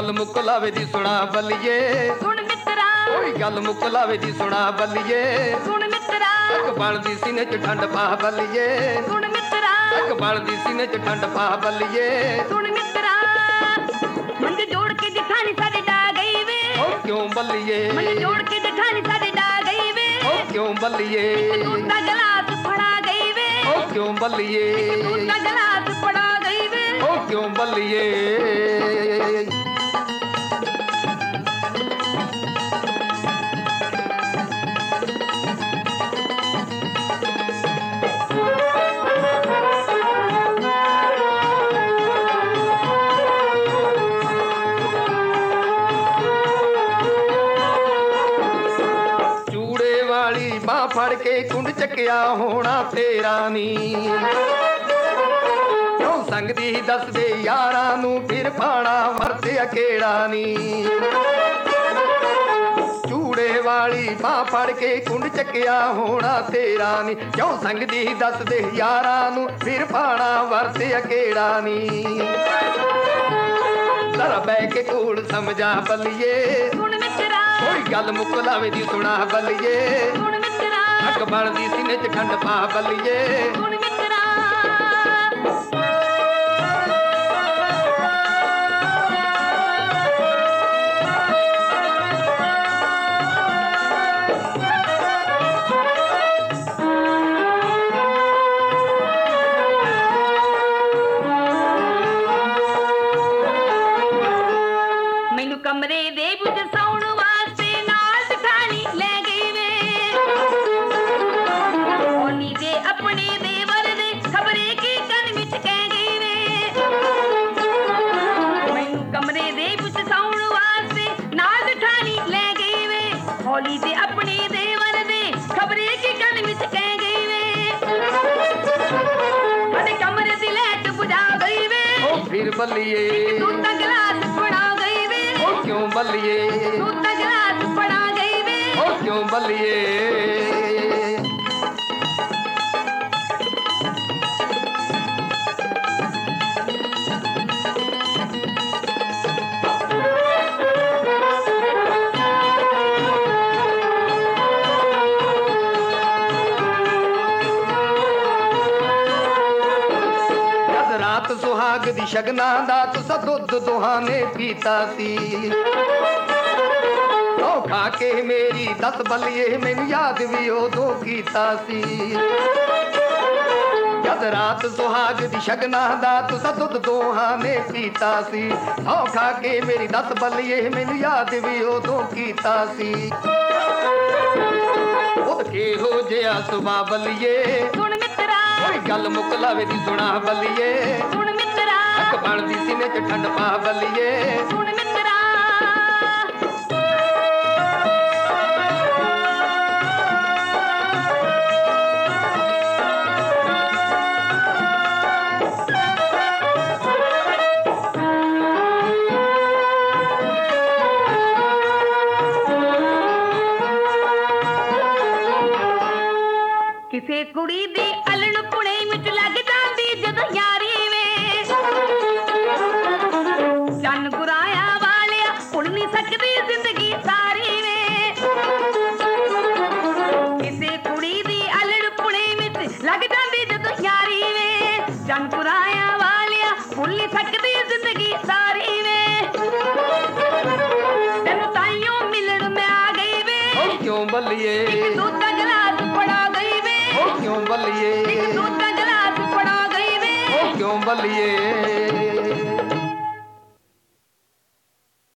गल मुक लावे दी सुना बल्लिए सुन मित्रा कोई गल मुक लावे दी सुना बल्लिए सुन मित्रा अग बनदी सीने च ठंड पा बल्लिए सुन मित्रा अग बनदी सीने च ठंड पा बल्लिए सुन मित्रा मंज जोड़ के दिखानी साडी डा गई वे ओ क्यों बल्लिए मंज जोड़ के दिखानी साडी डा गई वे ओ क्यों बल्लिए दूध का गिलास फड़ा गई वे ओ क्यों बल्लिए दूध का गिलास फड़ा गई वे ओ क्यों बल्लिए फड़ के कुंड चकिया होना तेरा नी क्यों संगदी दस दे यारां नू फिर पाना वरते अकेड़ा नी चूड़े वाली बां फड़ के कुंड चकिया होना तेरा नी क्यों संगदी दस दे यारां नू फिर पाना वरते अकेड़ा नी जरा बह के कोल समझा बल्लिए सुन मित्रा कोई गल मुक लावे दी सुना बल्लिए सुन मित्रा अग बनदी सीने च ठंड पा बल्लिए सुन मित्रा मैनू कमरे दे बुझ सौण वास्ते नाल ठिकानी ले गई वे होली दे अपने देवर दे खबरे की कन विच कह गई वे मैनू कमरे दे बुझ सौण वास्ते नाल ठिकानी ले गई वे होली दे अपने देवर दे खबरे की कन विच कह गई वे अरे कमरे दी लाइट बुझा गई वे ओ फिर बल्लिए दूध दा गिलास फड़ा गई वे ओ क्यों बल्लिए दूध का गिलास फड़ा गई वे ओ क्यों बल्लिए रात सुहाग दी शगना दा तुसा दुध दुहाने पीता सी खा के मेरी दस बल्लिए मैनू याद भी उदों कीता सी जद रात सुहाग दी शगना दा तुसा दुध दोहाने पीता सी खा के मेरी दस बल्लिए मैनू याद भी उदों कीता सी उद किहो जिहा सुभा बल्लिए सुन मित्रा कोई गल मुक लावे दी सुना बल्लिए सुन मित्रा अग बनदी सीने च ठंड पा बल्लिए सुन मित्रा किसे कुड़ी दी अलण पुणे विच लग जांदी जदों यारी वे चन्न गुराया वालिया भुल नहीं सकदी जिंदगी सारी वे किसे कुड़ी दी अलण पुणे विच लग जांदी जदों यारी वे चन्न गुराया वालिया भुल नहीं सकदी जिंदगी सारी वे तेनू ताइयों मिलण मैं आ गई वे ओ क्यों बल्लिए दूध का गिलास फड़ा गई वे ओ क्यों बल्लिए दूध का गिलास फड़ा गई वे ओ क्यों बल्लिए